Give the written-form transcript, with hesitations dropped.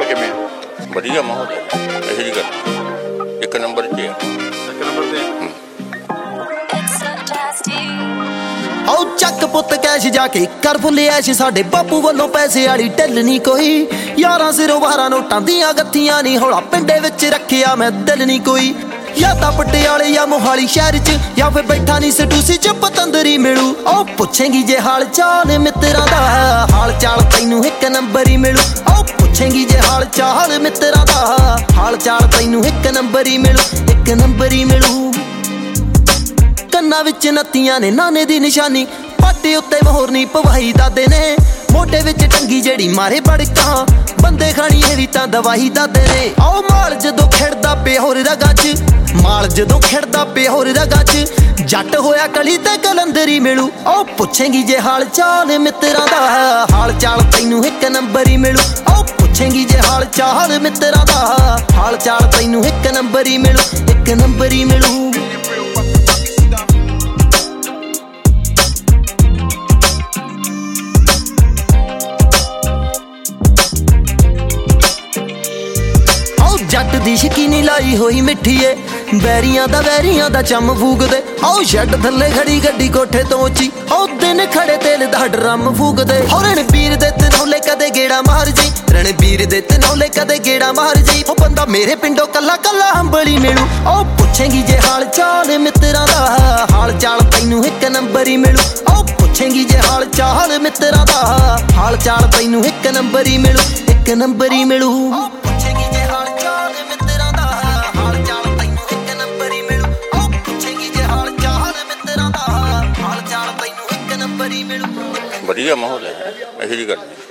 ਕਿਵੇਂ ਵਧੀਆ ਮਾਹੌਲ ਹੈ। ਇਹੋ ਜਿਹੀ ਗੱਲ ਇੱਕ ਨੰਬਰ 'ਚ ਆ। ਇੱਕ ਨੰਬਰ ਤੇ ਆਓ ਚੱਕ ਪੁੱਤ ਕੈਸ਼ ਜਾ ਕੇ ਕਰ ਫੁੱਲ ਐਸ਼, ਸਾਡੇ ਬਾਪੂ ਵੱਲੋਂ ਪੈਸੇ ਵਾਲੀ ਢਿੱਲ ਨਹੀਂ ਕੋਈ। ਯਾਰਾਂ ਸਿਰੋਂ 12 ਨੋਟਾਂ ਦੀਆਂ ਗੱਥੀਆਂ ਨਹੀਂ, ਹੌਲਾ ਪਿੰਡੇ ਵਿੱਚ ਰੱਖਿਆ ਮੈਂ ਦਿਲ ਨਹੀਂ ਕੋਈ। ਜਾਂ ਤਾਂ ਪਟਿਆਲੇ ਜਾਂ ਮੋਹਾਲੀ ਸ਼ਹਿਰ 'ਚ, ਜਾਂ ਫਿਰ ਬੈਠਾ ਨਹੀਂ ਸਟੂਸੀ 'ਚ ਪਤੰਦਰੀ ਮਿਲੂ। ਉਹ ਪੁੱਛੇਂਗੀ ਜੇ ਹਾਲ ਚਾਲ ਮਿੱਤਰਾਂ ਦਾ, ਹਾਲ ਚਾਲ ਤੈਨੂੰ ਇੱਕ ਨੰਬਰ ਹੀ ਮਿਲੂ। ਉਹ ਪੁੱਛੇਂਗੀ ਜੇ ਹਾਲ ਚਾਲ ਮਿੱਤਰਾਂ ਦਾ, ਹਾਲ ਚਾਲ ਤੈਨੂੰ ਇੱਕ ਨੰਬਰ ਹੀ ਮਿਲੂ, ਇੱਕ ਨੰਬਰ ਹੀ ਮਿਲੂ। ਕੰਨਾਂ ਵਿੱਚ ਨੱਤੀਆਂ ਨੇ ਨਾਨੇ ਦੀ ਨਿਸ਼ਾਨੀ, ਪਾਟੇ ਉੱਤੇ ਮੋਹਰ ਨਹੀਂ ਪਵਾਈ ਦਾਦੇ ਨੇ। ਮੋਢੇ ਵਿੱਚ ਟੰਗੀ ਜਿਹੜੀ ਮਾਰੇ ਬੜਕਾਂ, ਬੰਦੇ ਖਾਣੀ ਇਹ ਵੀ ਤਾਂ ਦਵਾਈ ਦਾਦੇ ਨੇ। ਆਓ ਮਾਲ ਜਦੋਂ ਖਿੜਦਾ ਪਿਆ ਹੋਰ ਰਗਾਂ 'ਚ, ਮਾਲ ਜਦੋਂ ਖਿੜਦਾ ਪਿਆ ਹੋਰ ਰਗਾਂ 'ਚ, ਜੱਟ ਹੋਇਆ ਕਲੀ ਤੇ ਕਲੰਦਰੀ ਮਿਲੂ। ਉਹ ਪੁੱਛੇਂਗੀ ਜੇ ਹਾਲ ਚਾਲ ਮਿੱਤਰਾਂ ਦਾ, ਹਾਲ ਚਾਲ ਤੈਨੂੰ ਇੱਕ ਨੰਬਰ ਹੀ ਮਿਲੂ। ਉਹ ਪੁੱਛੇਂਗੀ ਜੇ ਹਾਲ ਚਾਲ ਮਿੱਤਰਾਂ ਦਾ, ਹਾਲ ਚਾਲ ਤੈਨੂੰ ਇੱਕ ਨੰਬਰ ਹੀ ਮਿਲੂ, ਇੱਕ ਨੰਬਰ ਹੀ ਮਿਲੂ। ਜੱਟ ਦੀ ਸ਼ਕੀਨੀ ਲਾਈ ਹੋਈ ਮਿੱਠੀ ਏ, ਬੈਰੀਆਂ ਦਾ ਵੈਰੀਆਂ ਦਾ ਚੰਮ ਫੂਕਦੇ। ਆਓ ਸ਼ੈੱਡ ਥੱਲੇ ਖੜੀ ਗੱਡੀ ਕੋਠੇ ਤੋਂ ਉੱਚੀ, ਉਹ ਦਿਨ ਖੜੇ ਤੇਲ ਦਾ ਡਰਮ ਫੂਕਦੇ। ਹੋ ਰਣਬੀਰ ਦੇ ਤਨੌਲੇ ਕਦੇ ਗੇੜਾ ਮਾਰ ਜੀ, ਰਣਬੀਰ ਦੇ ਤਨੌਲੇ ਕਦੇ ਗੇੜਾ ਮਾਰ ਜੀ। ਉਹ ਬੰਦਾ ਮੇਰੇ ਪਿੰਡੋਂ ਕੱਲਾ ਕੱਲਾ ਹੰਬਲੀ ਮਿਲੂ। ਉਹ ਪੁੱਛੇਂਗੀ ਜੇ ਹਾਲ ਚਾਲ ਮਿੱਤਰਾਂ ਦਾ, ਹਾਲ ਚਾਲ ਤੈਨੂੰ ਇੱਕ ਨੰਬਰ ਹੀ ਮਿਲੂ। ਉਹ ਪੁੱਛੇਂਗੀ ਜੇ ਹਾਲ ਚਾਲ ਮਿੱਤਰਾਂ ਦਾ, ਹਾਲ ਚਾਲ ਤੈਨੂੰ ਇੱਕ ਨੰਬਰ ਹੀ ਮਿਲੂ, ਇੱਕ ਨੰਬਰ ਹੀ ਮਿਲੂ। ਪੁੱਛੇਂਗੀ ਜੇ ਹਾਲ ਚਾਲ ਮਿੱਤਰਾਂ ਦਾ, ਹਾਲ ਚਾਲ ਤੈਨੂੰ ਇੱਕ ਨੰਬਰ ਹੀ ਮਿਲੂ। ਉਹ ਪੁੱਛੇਂਗੀ ਜੇ ਹਾਲ ਚਾਲ ਮਿੱਤਰਾਂ ਦਾ, ਹਾਲ ਚਾਲ ਤੈਨੂੰ ਇੱਕ ਨੰਬਰ ਹੀ ਮਿਲੂ। ਵਧੀਆ ਮਾਹੌਲ ਹੈ। ਇਹੋ ਜਿਹੀ ਗੱਲ